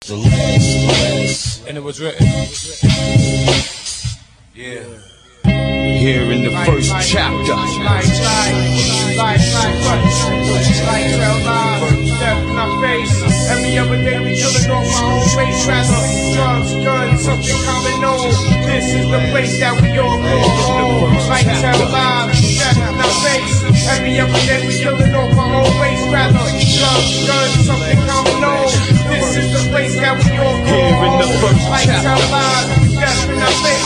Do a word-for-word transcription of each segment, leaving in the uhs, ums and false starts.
The last, the last. And it was written. Yeah. Here in the like, first like, chapter. Like, like, like, like, what? Like, tell lies, death in our face. Every other day we killing off my own race. Rather, drugs, guns, something common known. This is the place that we all go home. Like, tell lies, death in our face. Every other day we killing off our own race. Rather, drugs, guns, something common known. This is the place that we all go home. Like, tell lies, death in our face.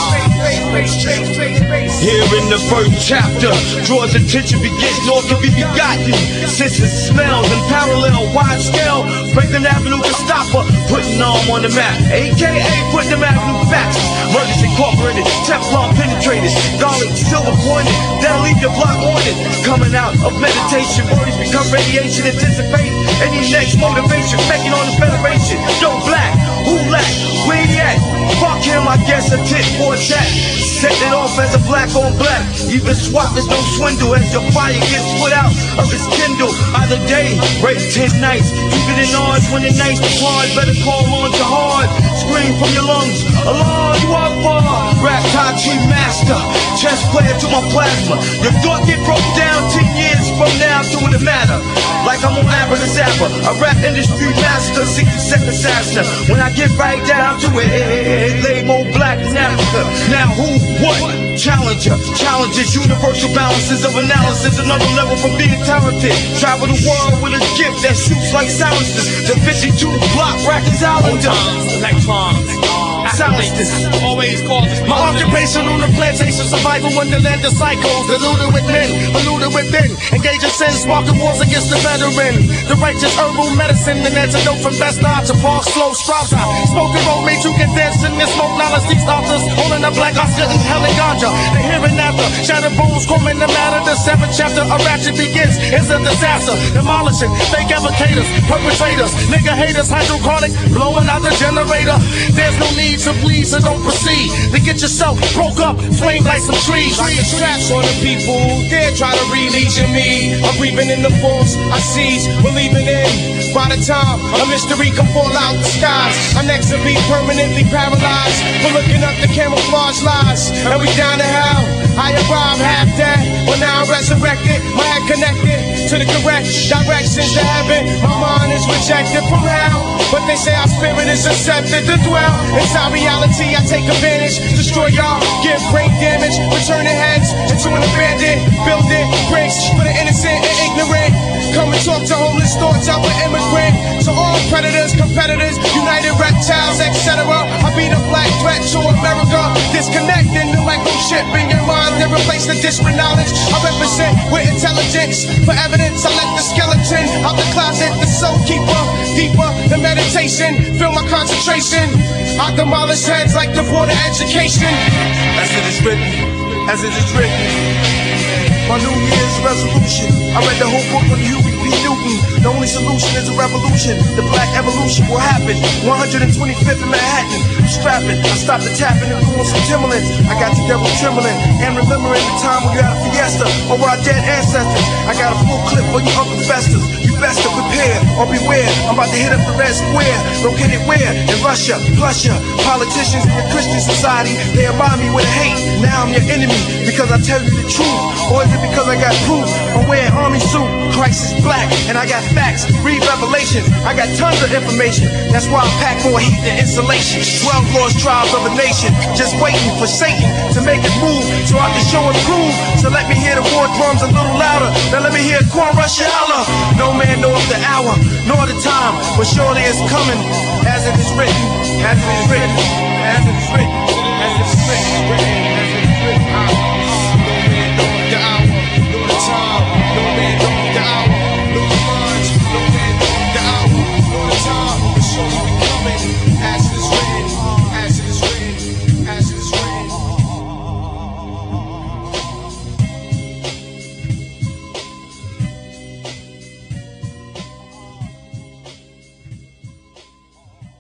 Here in the first chapter, draws attention, begins nor can be begotten. Senses, smells, and parallel, wide scale. Franklin Avenue can stop her, putting arm on the map. A K A putting them avenue facts. Murders incorporated, Teflon penetrated, garlic silver pointed, that'll leave your block on it. Coming out of meditation, worries become radiation, anticipate any next motivation, faking on the federation. Yo, black, who lack, where he at? Fuck him, I guess a tit for a tat. Setting it off as a black on black. Even swap is no swindle as your fire gets put out of its kindle. Either day, break ten nights. Keep it in odds when the nights depart. Better call on to hard. Scream from your lungs. Allah, you are far. Rap Tai Chi master. Chess player to my plasma. Your thought get broke down ten years from now to the matter. Like I'm on Abracadabra. A rap industry master. sixty second assassin. When I get right down to it, lay more black than Africa. Now who? What? Challenger, challenges, universal balances of analysis, another level from being talented. Travel the world with a gift that shoots like silences. The fifty-two block rack is out on Electrons. silences. Always called my occupation on the plantation, survival wonderland of cycles, deluded with men, polluted within, engaging sin, sparking wars against the veteran. The righteous herbal medicine, an antidote from best odds to Park Slow Strauss. Smoking road made you condense in this smoke knowledge. These authors holding a black Oscar and hell and ganja. The here and after, shattered bones, combing the matter. The seventh chapter of ratchet begins. It's a disaster, demolishing fake advocators, perpetrators, nigga haters, hydrochronic, blowing out the generator. There's no need to please, so don't proceed to get yourself broke up, flamed like some trees. Like the straps on the people who dare try to release me. I'm breathing in the force I seize, believing in. By the time a mystery can fall out the skies, I'm next to be permanently paralyzed for looking up the camouflage lies. And we down to hell. I arrived half dead, but now I'm resurrected. My head connected to the correct directions to heaven. My mind is rejected from hell, but they say our spirit is accepted to dwell inside reality. I take advantage, destroy y'all, give brain damage, returning heads into an abandoned building. Bricks for the innocent and ignorant. Come and talk to homeless thoughts, I'm an immigrant. To all predators, competitors, united reptiles, et cetera. I be the black threat to America. Disconnecting the microchip in your mind and replace the disparate knowledge. I represent with intelligence. For evidence, I let the skeleton out the closet, the soul keeper. Deeper than meditation, feel my concentration. I demolish heads like the board of education. As it is written, as it is written. My New Year's resolution, I read the whole book on Huey P. Newton. The only solution is a revolution. The black evolution will happen. one hundred twenty-fifth in Manhattan. I'm strapping, I stopped the tapping and threw on some Timberlands. I got together with trembling and remembering the time when we had a fiesta over our dead ancestors. I got a full clip for you Uncle Festus. You best to prepare or beware. I'm about to hit up the Red Square. Located where? In Russia. Plus ya politicians in the Christian society, they remind me with a hate. Now I'm your enemy because I tell you the truth. Or is it because I got proof? I'm wearing army suit. Christ is black and I got facts. Read Revelation. I got tons of information. That's why I pack more heat than insulation. Twelve lost tribes of a nation, just waiting for Satan to make his move so I can show and prove. So let me hear the war drums a little louder. Now let me hear Quan Rush holler. No man knows the hour nor the time, but surely it's coming. As it is written, as it is written, as it is written, as it is written.